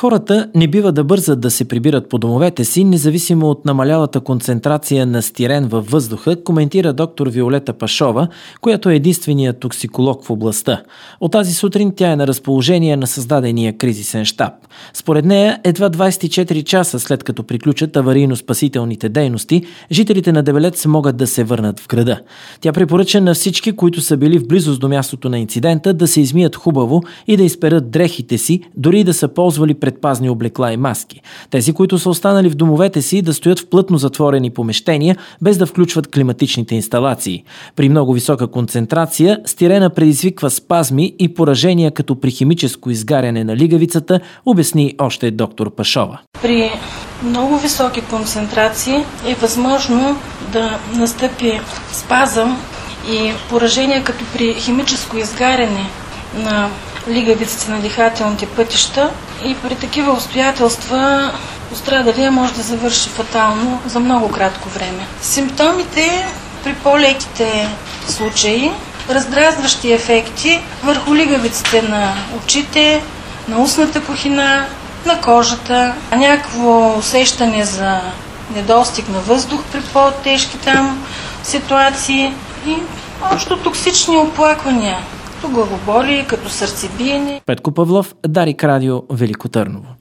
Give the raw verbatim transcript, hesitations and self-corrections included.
Хората не бива да бързат да се прибират по домовете си, независимо от намалялата концентрация на стирен във въздуха, коментира доктор Виолета Пашова, която е единственият токсиколог в областта. От тази сутрин тя е на разположение на създадения кризисен щаб. Според нея, едва двадесет и четири часа след като приключат аварийно-спасителните дейности, жителите на Дебелец могат да се върнат в града. Тя препоръча на всички, които са били в близост до мястото на инцидента, да се измият хубаво и да изперат дрехите си, дори и да са ползвали предпазни облекла и маски. Тези, които са останали в домовете си, да стоят в плътно затворени помещения, без да включват климатичните инсталации. При много висока концентрация, стирена предизвиква спазми и поражения като при химическо изгаряне на лигавицата, обясни още доктор Пашова. При много високи концентрации е възможно да настъпи спазъм и поражения като при химическо изгаряне на лигавиците на дихателните пътища, и при такива обстоятелства пострадалия може да завърши фатално за много кратко време. Симптомите при по-леките случаи, раздразващи ефекти върху лигавиците на очите, на устната кухина, на кожата, някакво усещане за недостиг на въздух при по-тежки там ситуации и общо токсични оплаквания, като главоболие, като сърцебиене. Петко Павлов, Дарик Радио, Велико Търново.